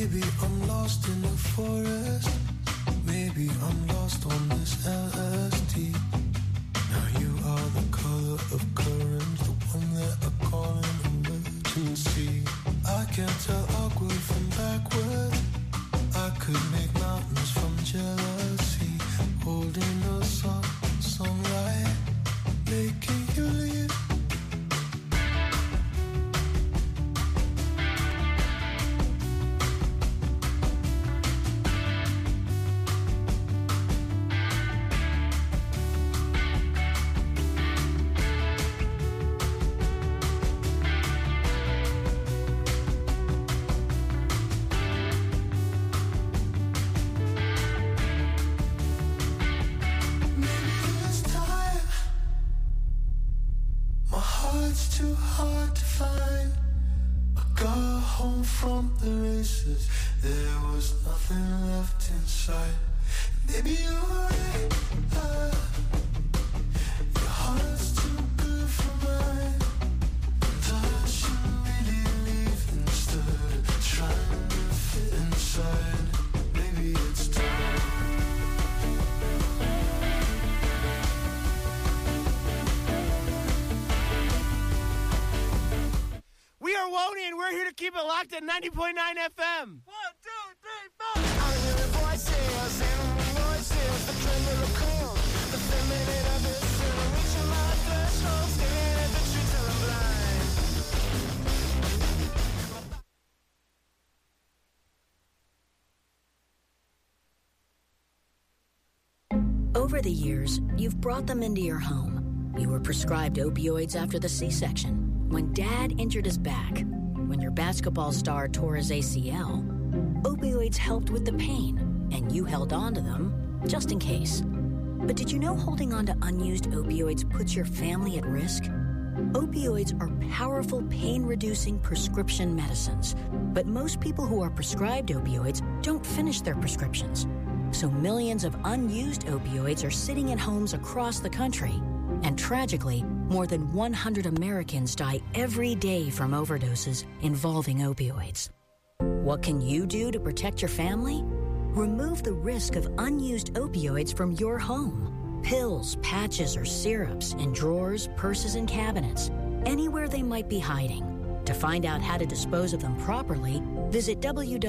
Maybe I'm lost in the forest. Maybe I'm lost on this LSD. Now you are the color of courage, the one that I call an emergency. I can't tell awkward from backward. I could make mountains from jealousy. Holding us up, sunlight, making you leave. Keep it locked at 90.9 FM. 1, 2, 3, 4. I'm hearing voices and voices, the tremble of cold, the feminine of it, still reaching my threshold, staring at the tree till I'm blind. Over the years, you've brought them into your home. You were prescribed opioids after the C-section, when Dad injured his back, when your basketball star tore his ACL. Opioids helped with the pain, and you held on to them just in case. But did you know holding on to unused opioids puts your family at risk? Opioids are powerful pain-reducing prescription medicines, but most people who are prescribed opioids don't finish their prescriptions. So millions of unused opioids are sitting in homes across the country. And tragically, more than 100 Americans die every day from overdoses involving opioids. What can you do to protect your family? Remove the risk of unused opioids from your home. Pills, patches, or syrups in drawers, purses, and cabinets, anywhere they might be hiding. To find out how to dispose of them properly, visit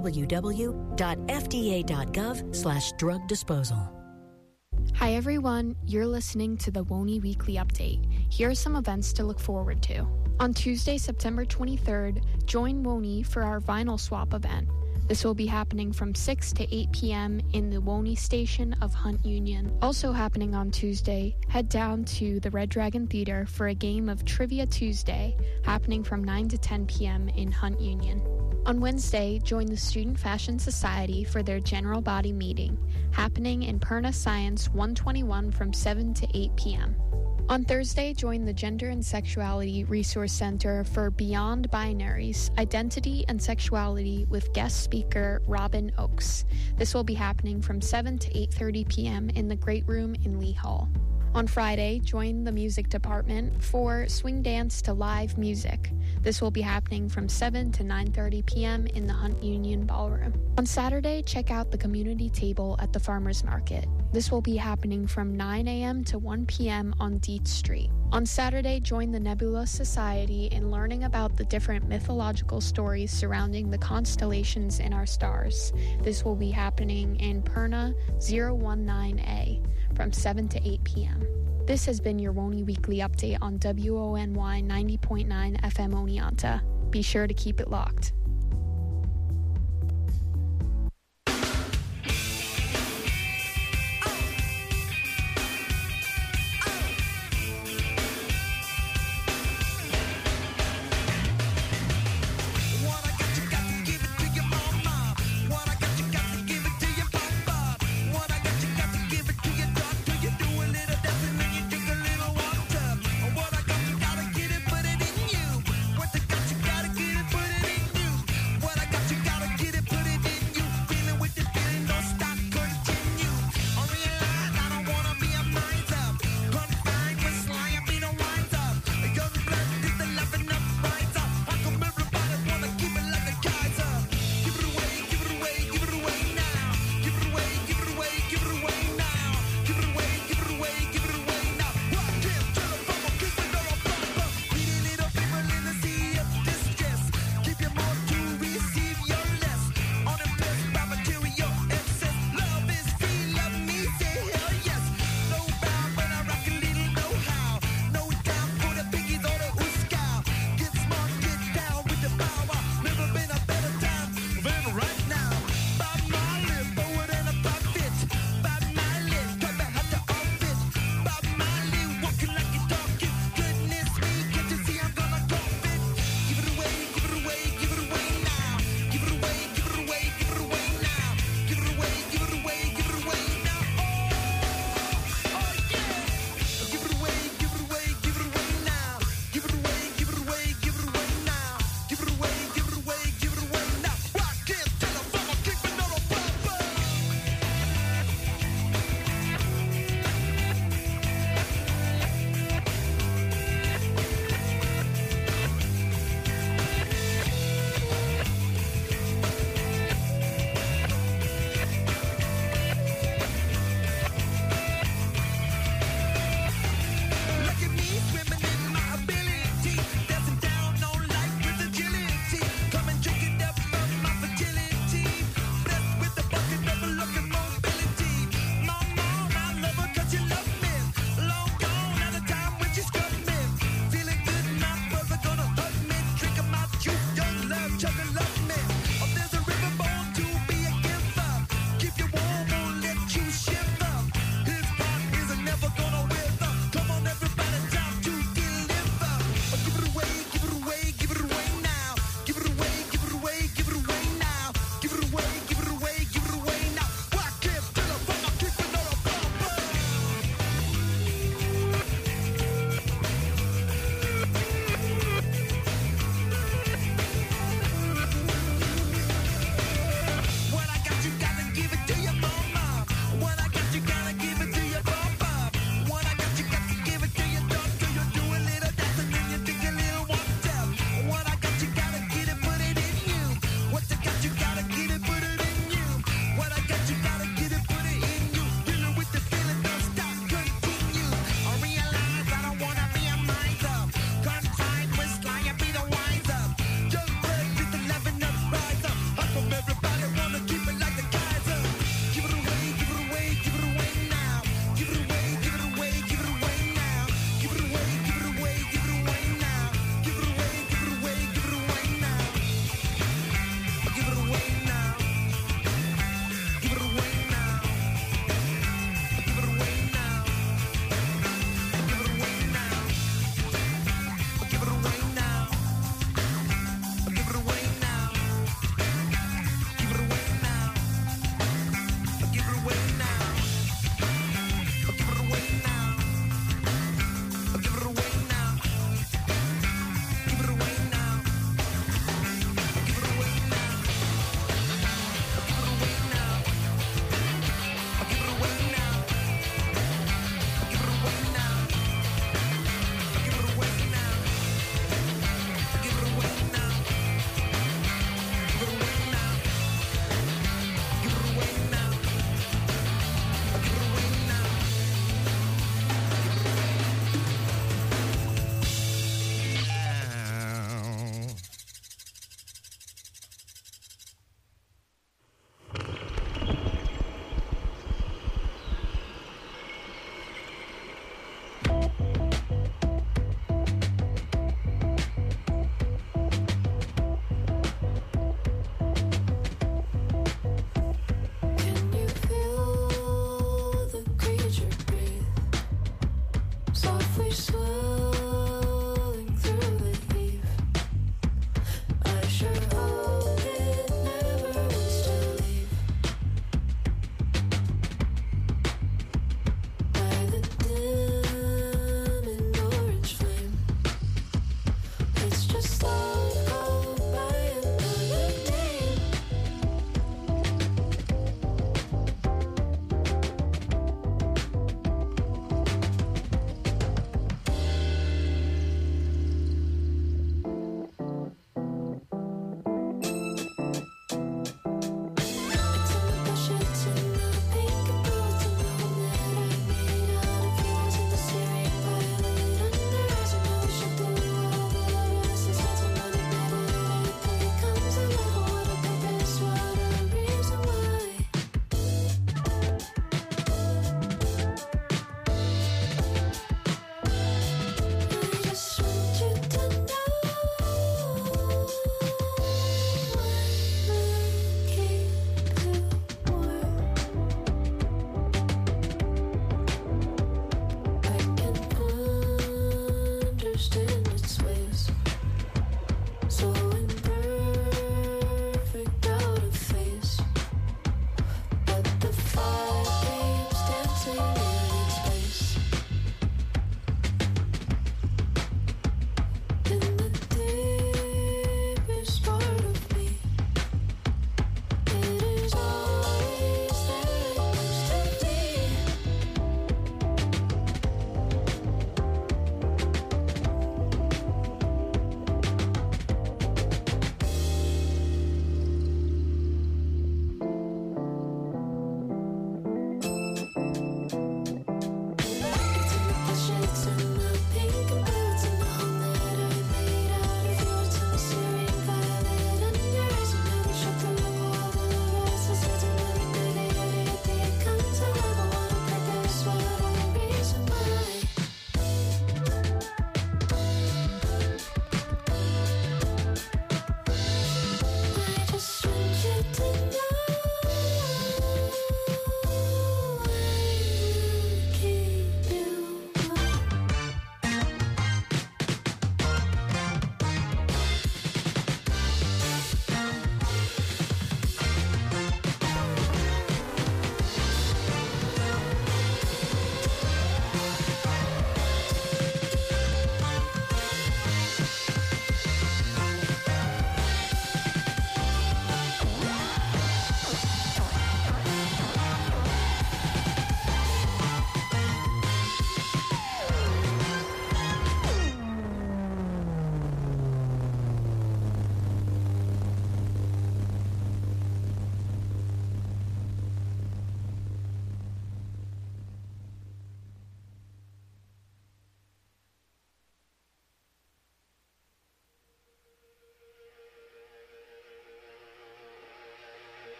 www.fda.gov/drug disposal. Hi everyone, you're listening to the WONY Weekly Update. Here are some events to look forward to. On Tuesday, September 23rd, join WONY for our vinyl swap event. This will be happening from 6 to 8 p.m. in the WONY station of Hunt Union. Also happening on Tuesday, head down to the Red Dragon Theater for a game of Trivia Tuesday, happening from 9 to 10 p.m. in Hunt Union. On Wednesday, join the Student Fashion Society for their General Body Meeting, happening in Perna Science 121 from 7 to 8 p.m. On Thursday, join the Gender and Sexuality Resource Center for Beyond Binaries, Identity and Sexuality with guest speaker Robin Oakes. This will be happening from 7 to 8:30 p.m. in the Great Room in Lee Hall. On Friday, join the music department for Swing Dance to Live Music. This will be happening from 7 to 9:30 p.m. in the Hunt Union Ballroom. On Saturday, check out the community table at the Farmers Market. This will be happening from 9 a.m. to 1 p.m. on Dietz Street. On Saturday, join the Nebula Society in learning about the different mythological stories surrounding the constellations in our stars. This will be happening in Perna 019A from 7 to 8 p.m. This has been your WONY Weekly Update on WONY 90.9 FM Oneonta. Be sure to keep it locked. What I got, you gotta get it, put it in you.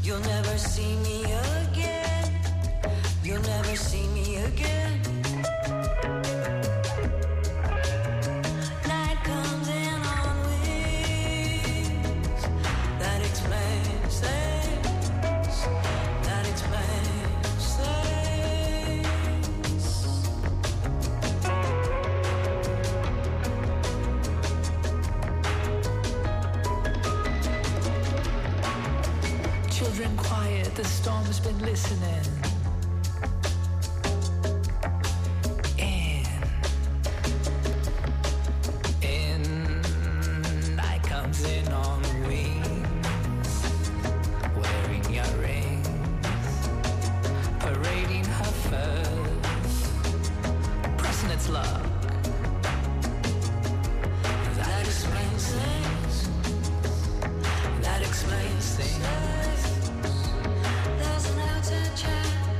You'll never see me again. You'll never see me again. Night comes in on wings. That explains things. That explains things. Children quiet, the storm's been listening. Night comes in on wings, wearing your rings, parading her furs, pressing its luck. That explains things. That explains things. There's an outer chat.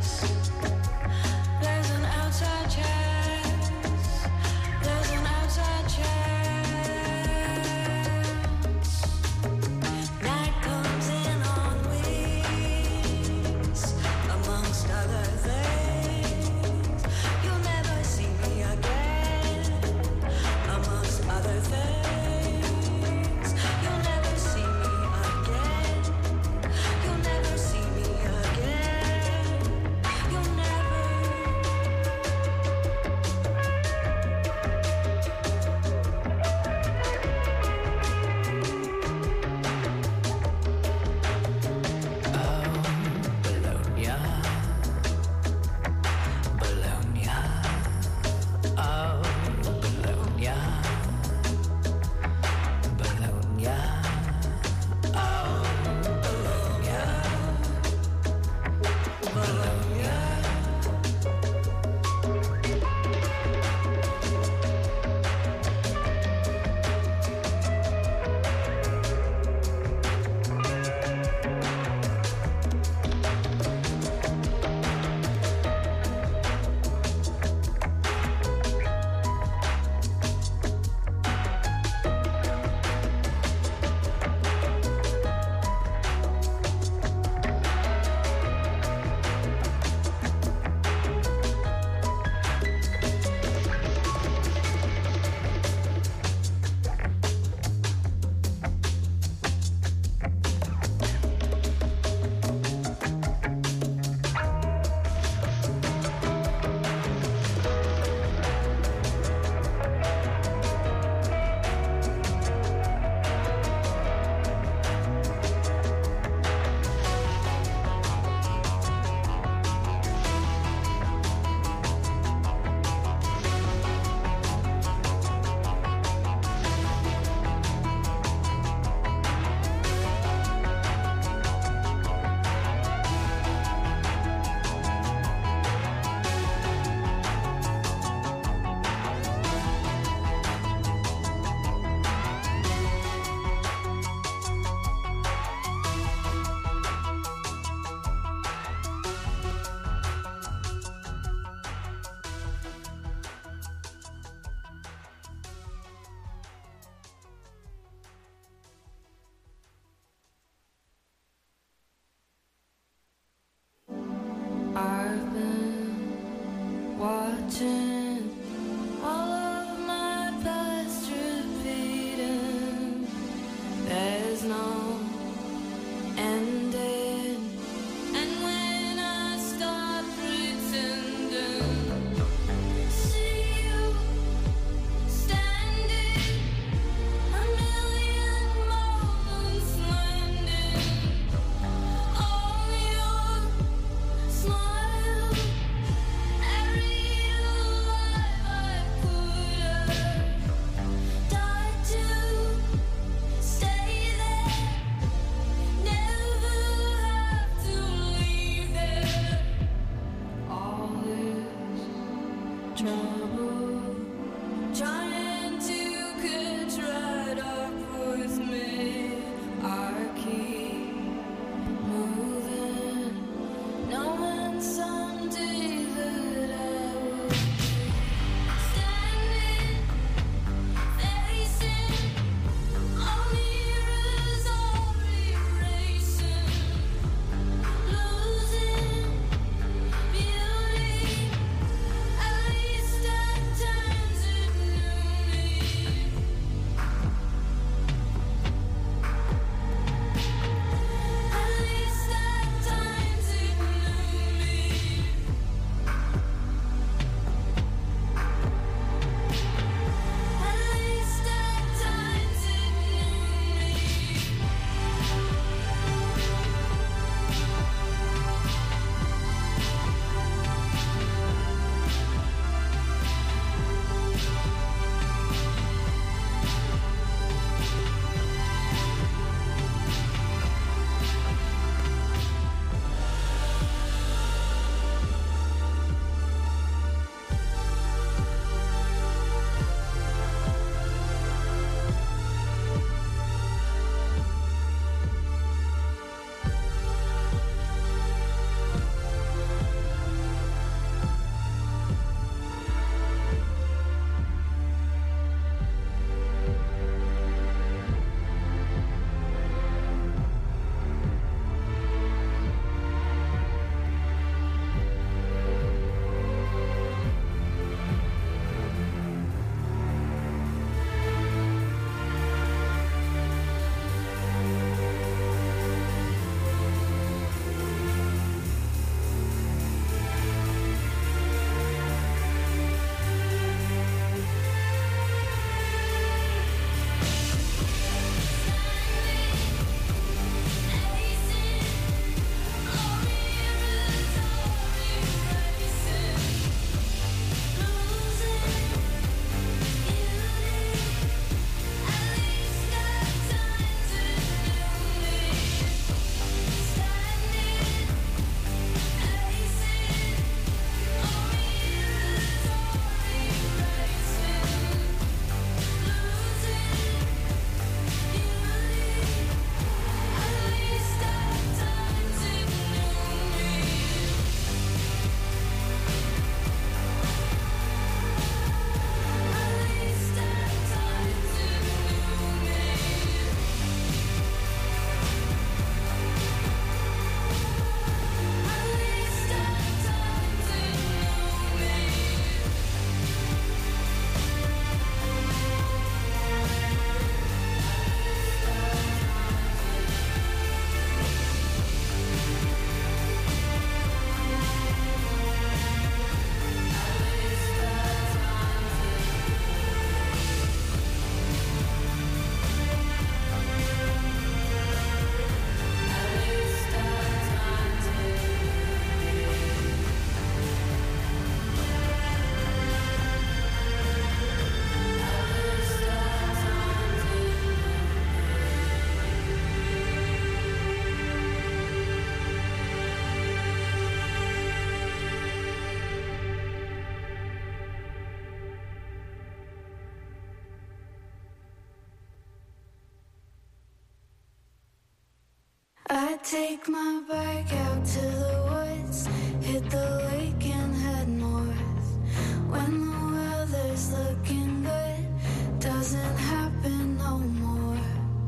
I take my bike out to the woods, hit the lake and head north. When the weather's looking good, doesn't happen no more.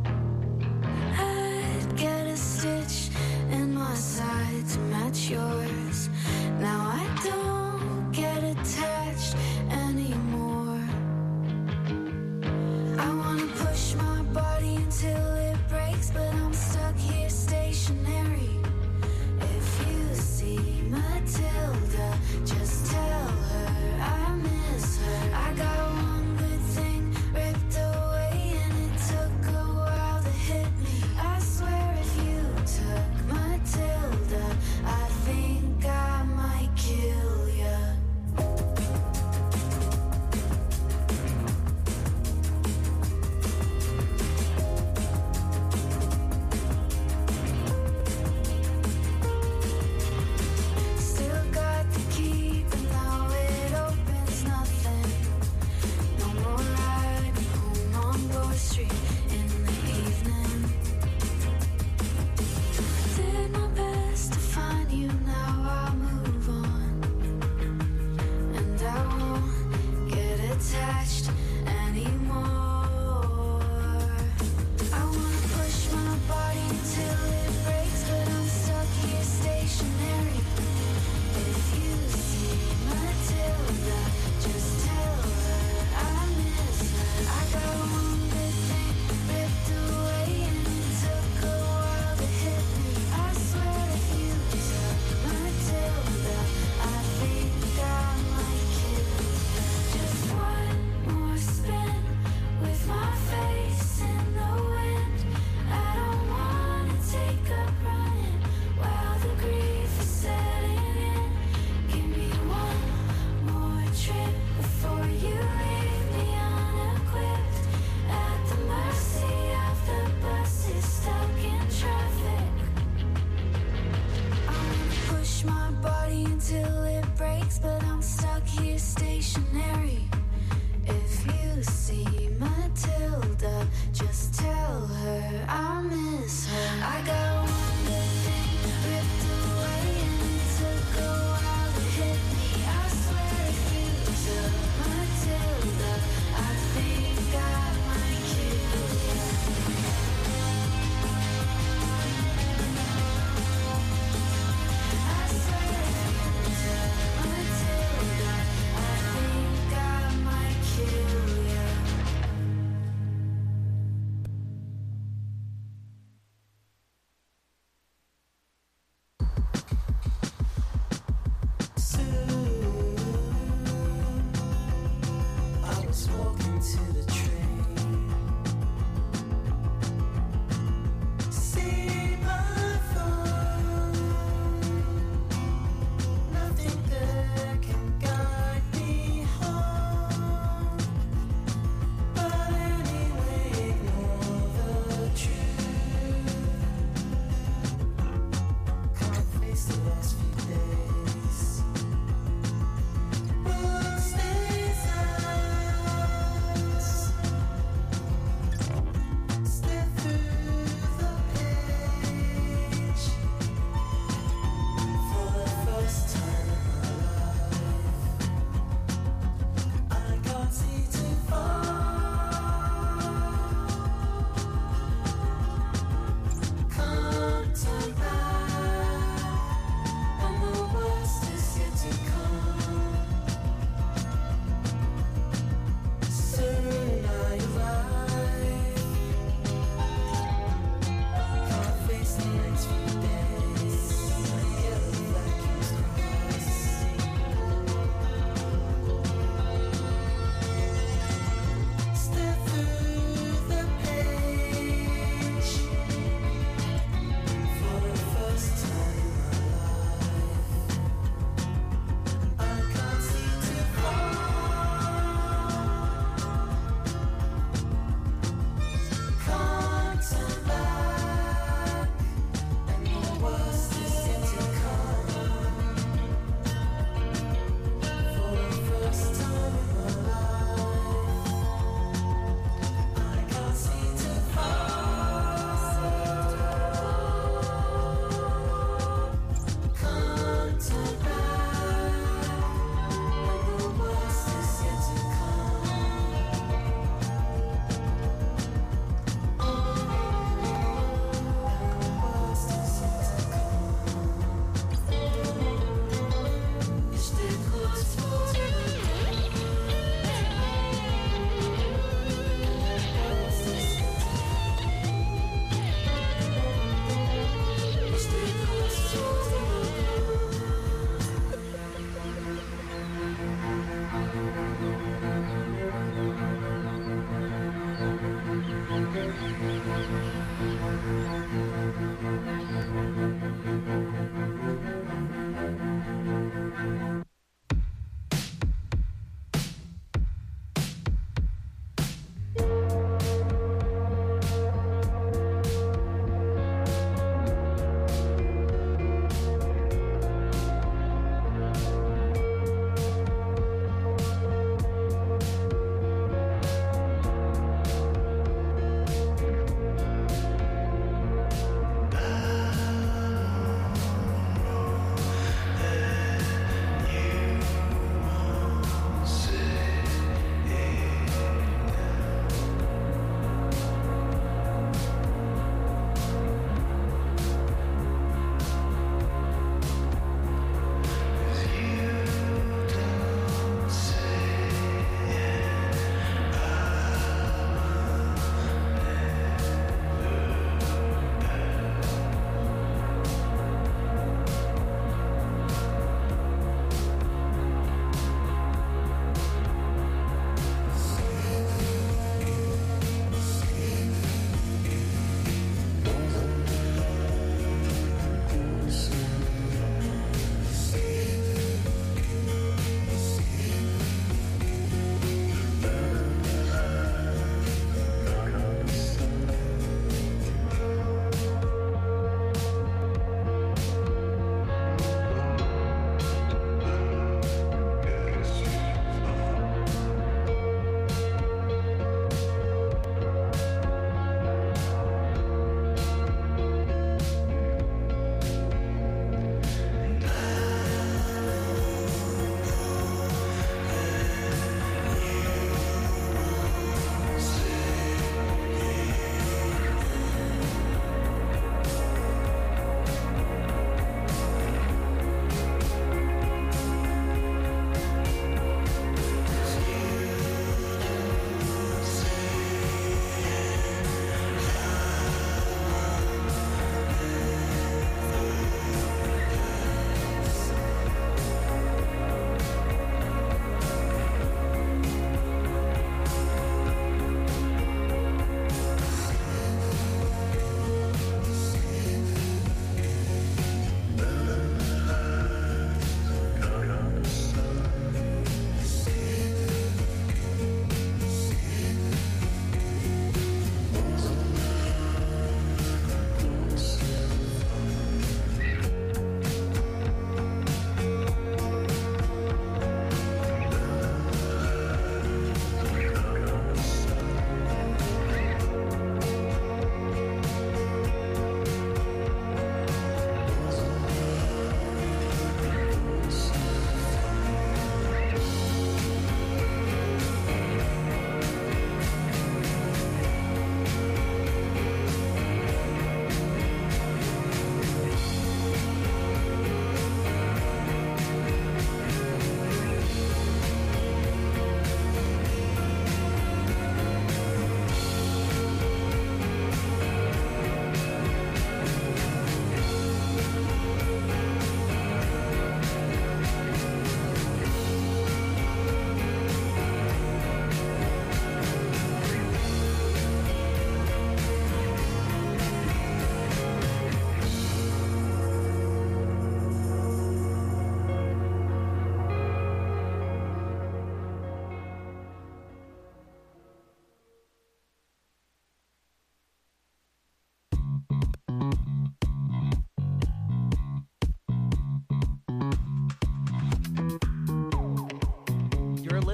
I'd get a stitch in my side to match yours. Now I don't get attached anymore. I wanna push my body until it breaks, but I'm stuck here stationary. If you see Matilda, just tell her I miss her. I got one good thing ripped away and it took a while to hit me. I swear if you took Matilda, I think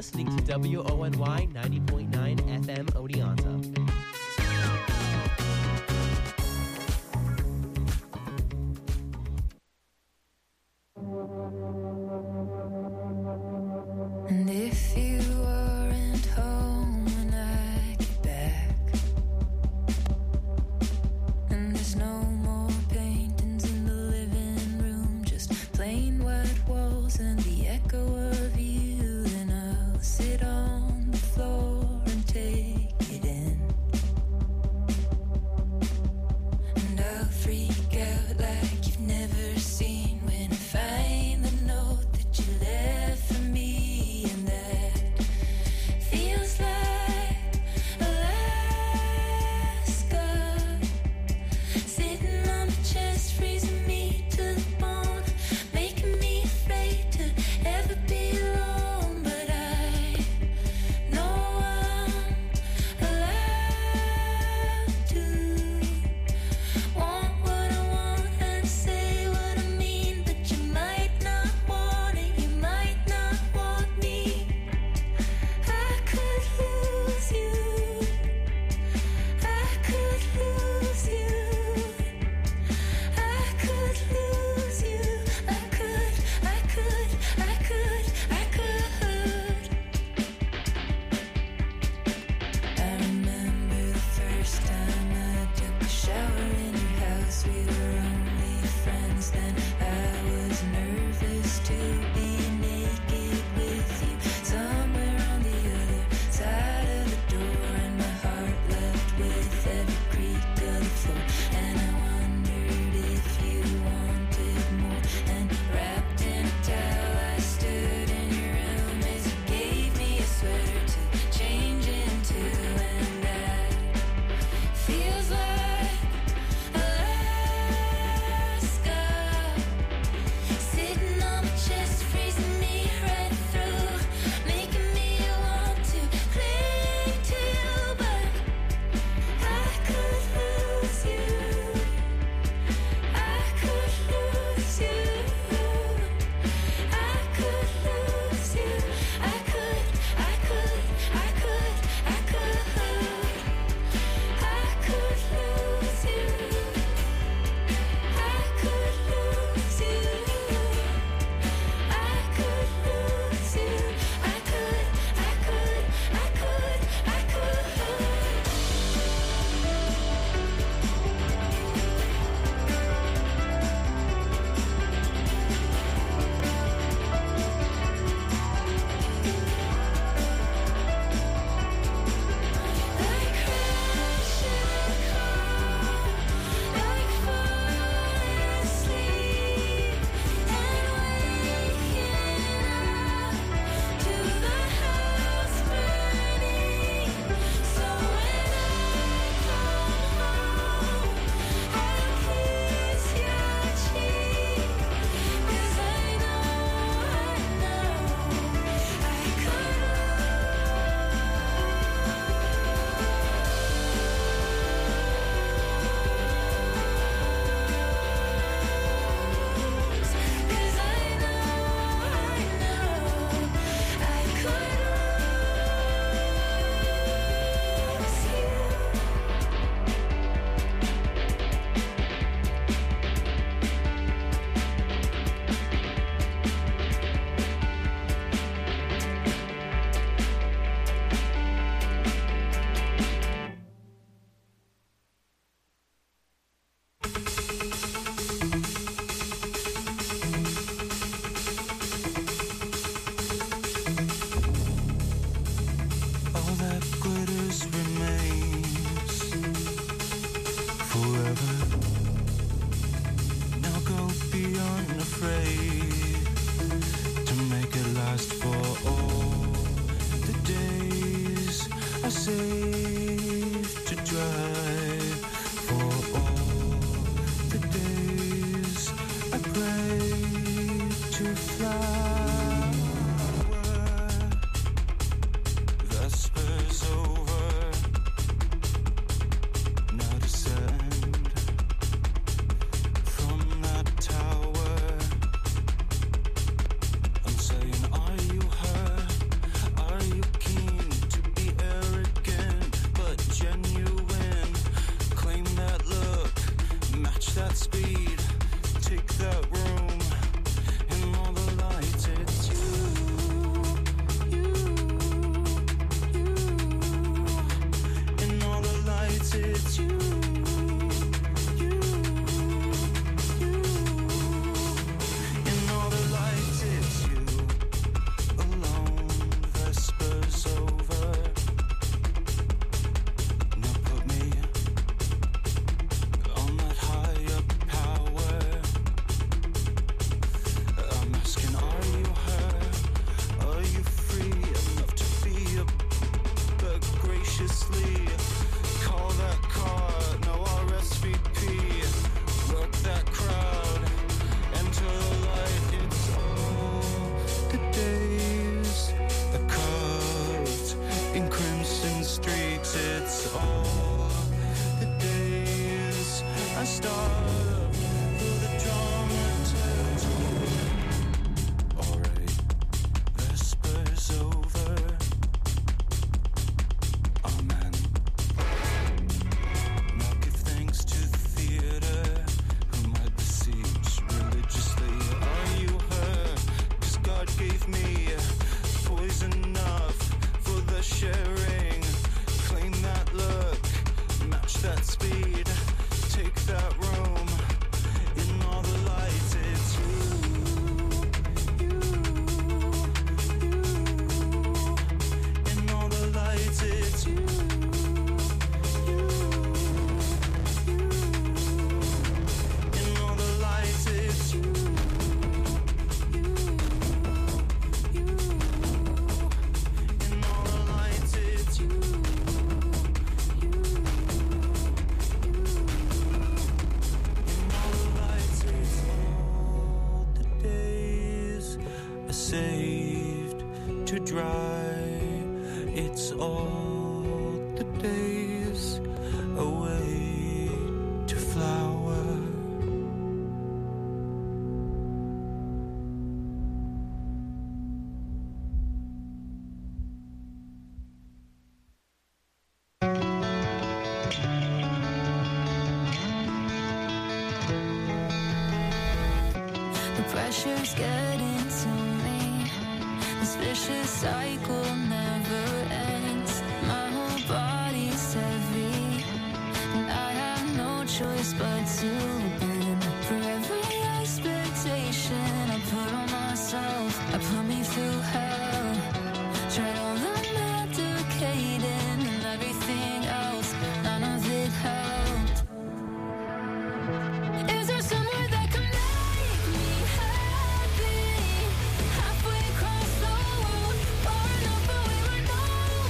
listening to WONY 90.9 FM Oneonta. And if you weren't home when I get back, and there's no more paintings in the living room, just plain white walls and the echo of you, then I'll sit on the floor and take it in. And I'll freak out like you've never seen when I find the note that you left for me, and that feels like Alaska, sitting on the chest, freezing me to the bone, making me afraid to ever be alone. But I know I'm allowed to want what I want and say what I mean, but you might not want it, you might not want me. I could lose you, I could lose you, I could lose you, I could. I remember the first time I took a shower in your house. We were only friends then. I was nervous to be naked with you somewhere on the other side of the door, and my heart left with every creak of the floor. And I wondered if you wanted more. And wrapped in a towel, I stood in your room as you gave me a sweater to change into, and that feels like Alaska, sitting on my chest, freezing me right through, making me want to cling to you. But I could lose you, I could lose you, I could lose you, I could, I could, I could, I could, I could lose you, I could lose you, I could lose you, I could, I could, I could, I could. Like crashing a car, like falling asleep and waking up to the house burning. So when I come home, I'll kiss your cheek, 'cause I know I could. Cause I know I could lose you. All that glitters remains forever. Now go beyond afraid to make it last for all the days I saved to drive, for all the days I prayed to fly. Vespers over, now descend from that tower. I'm saying, are you hurt? Are that room. In all the lights, it's you. In all the lights, it's you. In all the lights, it's you. Alone, Vesper's over. Now put me on that higher power. I'm asking, are you her? Are you free enough to be a but graciously call that car? No RSVP. Work that crowd. Enter the light. It's all the days that carved in crimson streaks. It's all the days I starve for the dramaturgy. Alright, Vesper's over. Amen. Now give thanks to the theater, whom I beseech religiously. Are you her? 'Cause God gave me poison enough for the sharing. Claim that look, match that speed, take that room. In all the lights, it's you. In all the lights, it's you. In all the lights, it's you. In all the lights, it's you. In all the lights, it's all the days are saved to dry. It's all the days away to flower. The pressure's getting to me. This vicious cycle never ends. My whole body's heavy, and I have no choice but to bend. For every expectation I put on myself, I put me through hell. Tried all the medicating and everything else, none of it helped. Is there somewhere that can make me happy? Halfway across the world, far enough away where no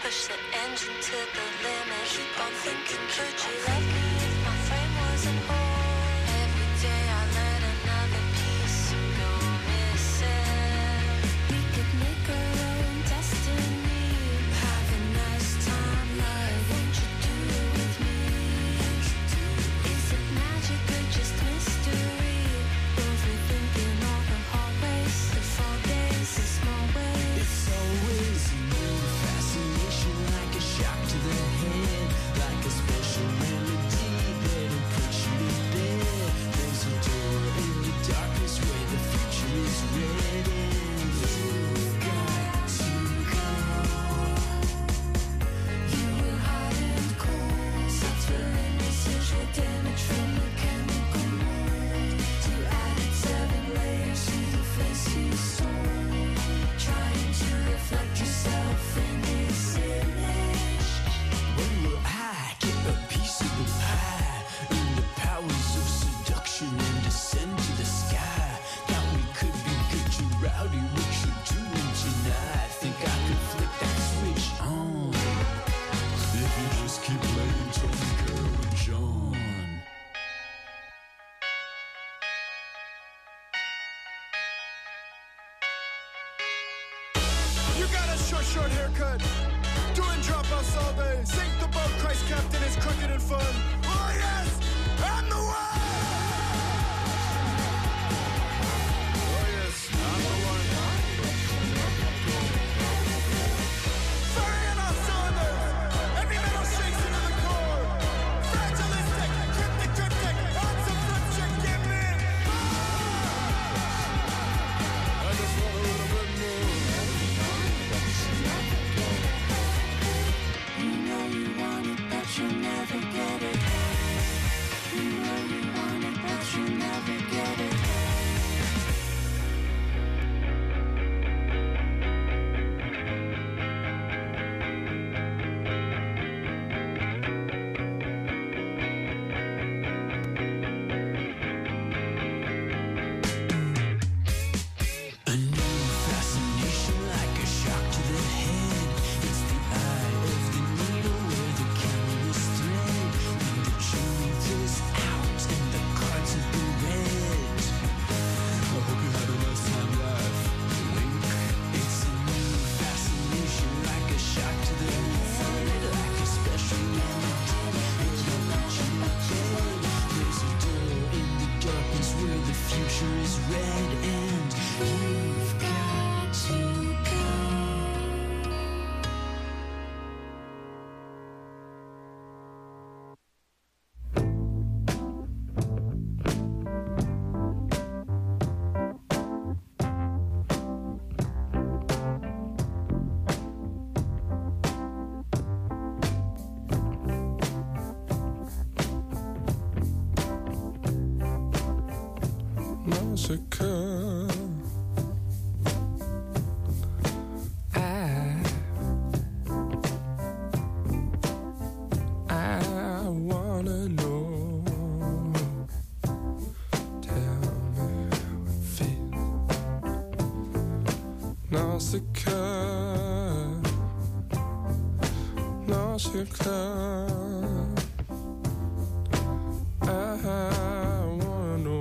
push the engine to the limit. Keep on thinking, could you love me if my frame wasn't whole? Every day I let another piece go missing. We could make our own destiny. Have a nice time, love. Won't you do it with me? Is it magic or just mystery? Overthinking all the hallways, the fall days, the small ways. It's always a new fascination, like a shock to the head, like a special remedy that'll put you to bed. There's a door in the darkness where the future is red, and you've got to go. You were hot and cold, suffering residual damage from a chemical mold. To add 7 layers to the face you stole, trying to reflect yourself in this image. When will I get a piece of the pie? In the powers of seduction and descend to the sky. Thought we could be good to rowdy, what you doing tonight? Think I could flick that switch on if you just keep playing Tony, Carol, and John. You got a short haircut, doing dropouts all day. Sink the boat, Christ Captain is crooked and fun. Oh yes, I'm the one. Oh yes, I'm the one. Firing on cylinders, every metal shakes into the core. Fragilistic, cryptic, on some flip chick, get me. I just want a little bit more. You know you want it, but you'll never get it. You know you want it, but you'll never get it. A new fascination, like a shock to the head. It's the eye of the needle where the camera is thread. When the truth is out and the cards have been read. I hope you had a nice time, life. Wink. It's a new fascination, like a shock to the head, like a special remedy. It'll put you to bed. There's a door in the darkness where the future is red, and you've got to go. Massacre. I wanna know. Tell me how it feels. Nausicaa. Nausicaa. I wanna know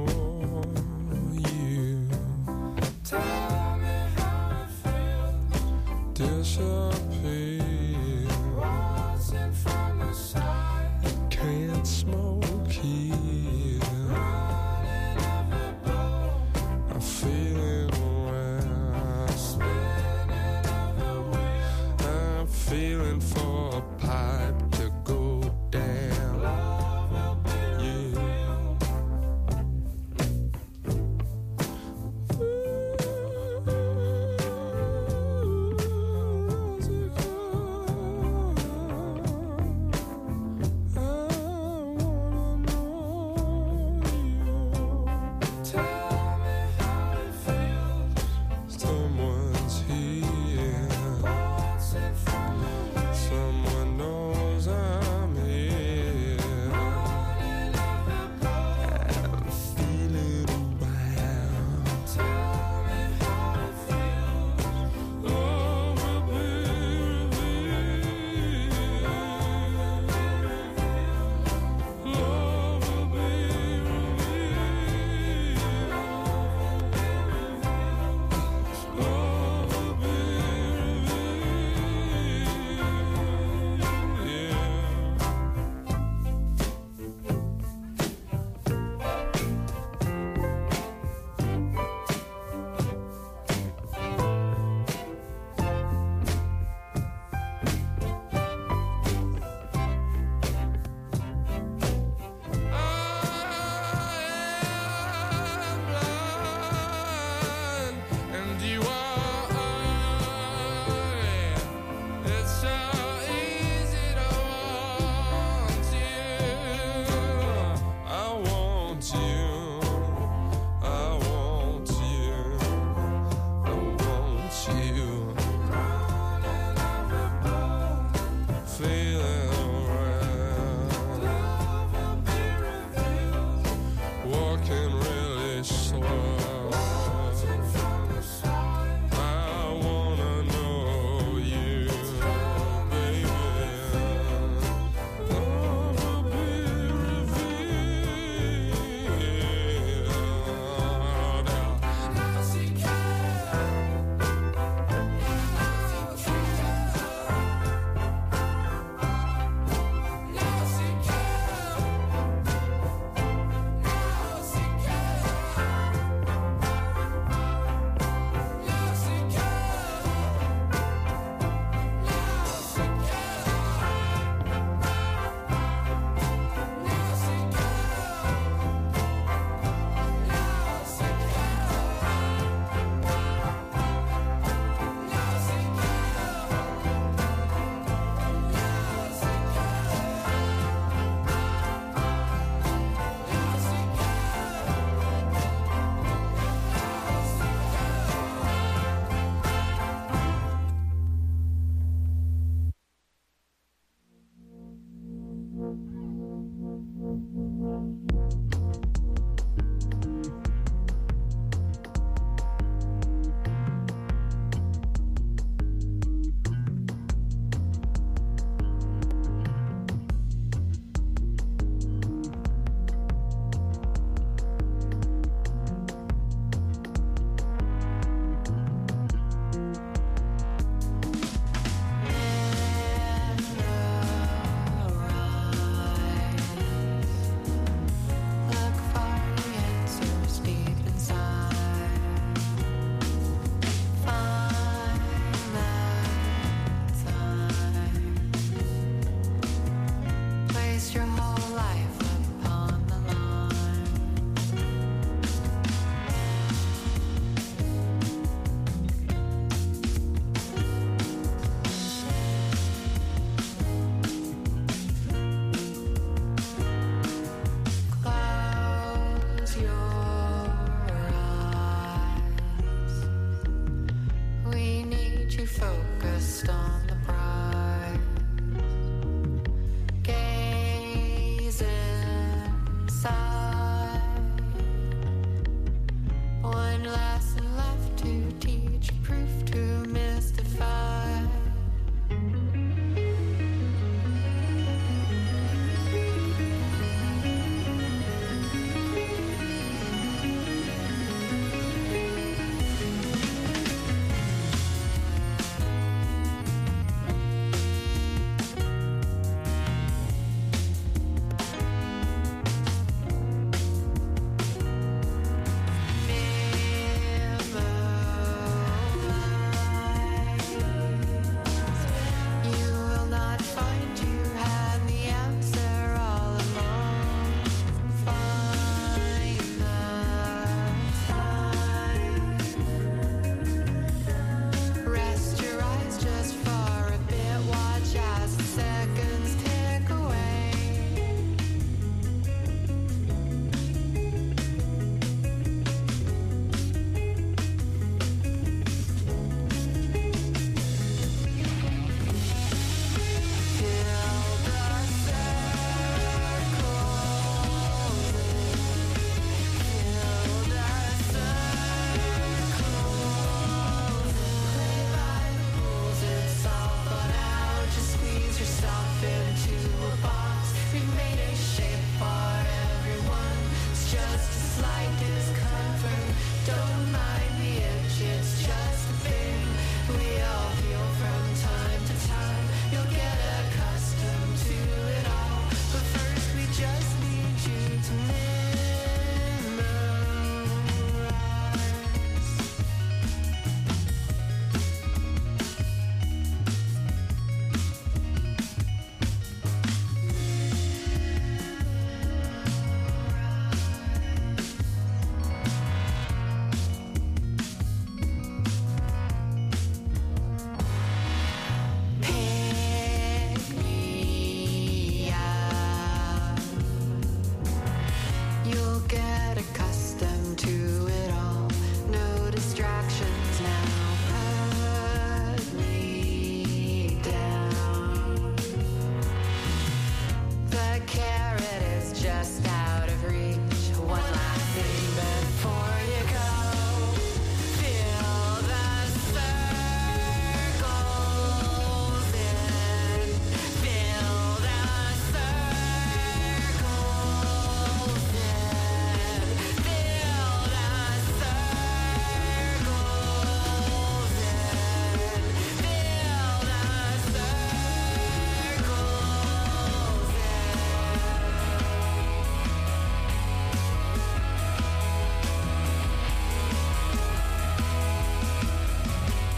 you. Tell me how it feels. Disappear. Watching from the side. Can't smoke here. Running every blow. I'm feeling well. Spinning every wheel. I'm feeling for a pipe to go down. Love will be real. I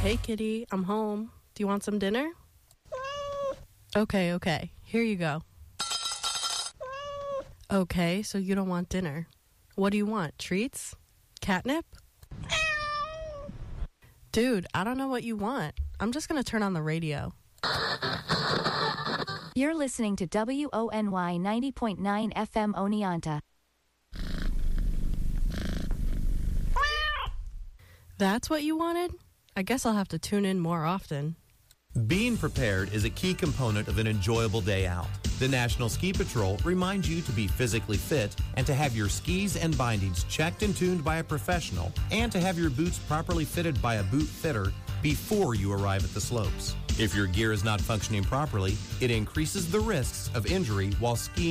Hey, kitty, I'm home. Do you want some dinner? Okay. Here you go. Okay, so you don't want dinner. What do you want? Treats? Catnip? Dude, I don't know what you want. I'm just going to turn on the radio. You're listening to WONY 90.9 FM Oneonta. That's what you wanted? I guess I'll have to tune in more often. Being prepared is a key component of an enjoyable day out. The National Ski Patrol reminds you to be physically fit and to have your skis and bindings checked and tuned by a professional and to have your boots properly fitted by a boot fitter before you arrive at the slopes. If your gear is not functioning properly, it increases the risks of injury while skiing